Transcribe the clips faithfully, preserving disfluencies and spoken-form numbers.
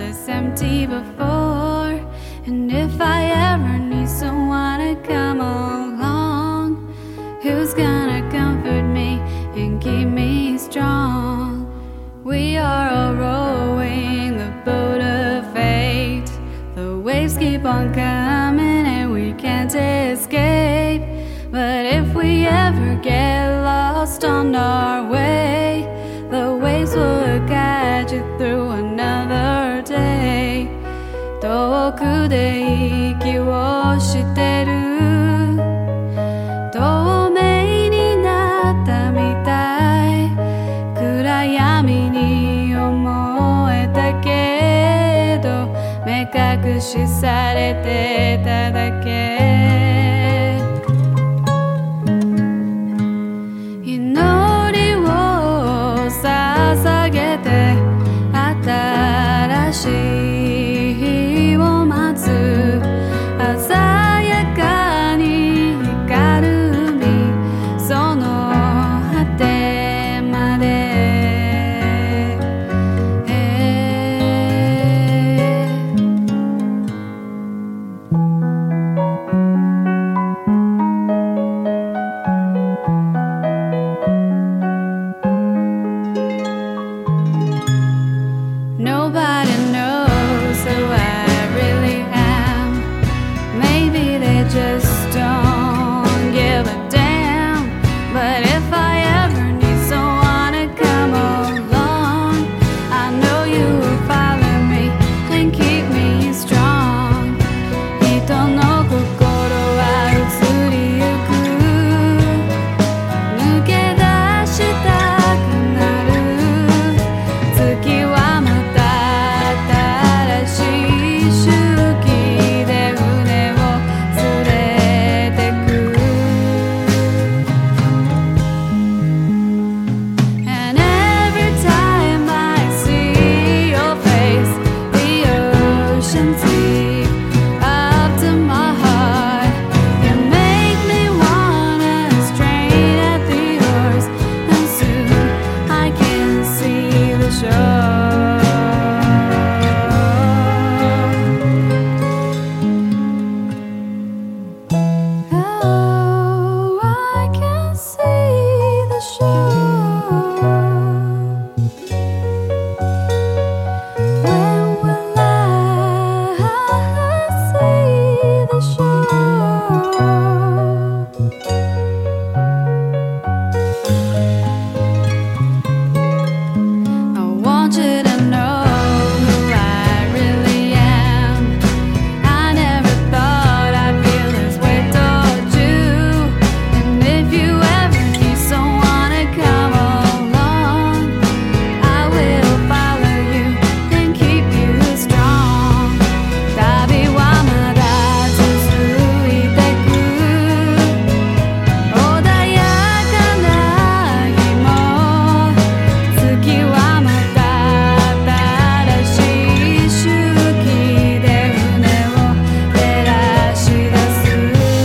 this empty before. And if I ever need someone to come along, who's gonna comfort me and keep me strong? We are all rowing the boat of fate. The waves keep on coming and we can't escape. But if we ever get lost on our way, the waves will guide you through another day. 遠くで息をしてる透明になったみたい。暗闇に思えたけど目隠しされてただけ。祈りを捧げて新しい日を待つ。鮮やかに光る海その果てまで。Nobody knows who I really am. Maybe they just don't give a damn. But if I ever need someone to come along, I know you will follow me and keep me strong. 人の心は移りゆく。抜け出したくなる。月はまた新しい周期で船を連れてく。And every time I see your face, the ocean seep up to my heart. You make me wanna strain at the oars, and soon I can see the shore. Oh, I can see the shore. When will I see the shore? I want you to know who I really am. I never thought I'd feel this way toward you. And if you ever need someone to come along, I will follow you and keep you strong. 旅はまだ続いてく。穏やかな日も月はまた新しい周期で船を照らし出す。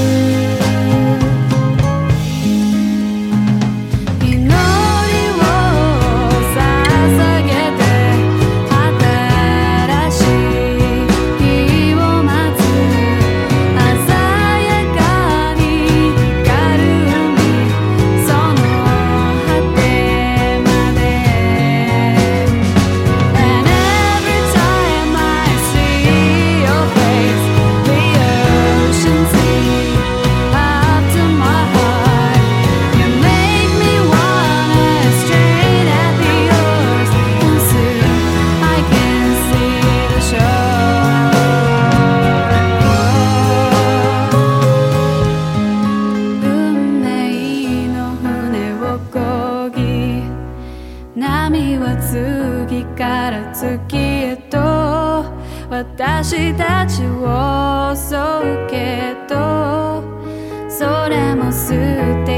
祈りを捧げて新しい日を待つ。鮮やかに光る海その果てまで。And every time I see your face, the ocean seep up to my heart. You make me wanna strain at the oars, and soon I can see the shore. 運命の船を漕ぎ波は次から次へと私たちを襲うけど、それも捨て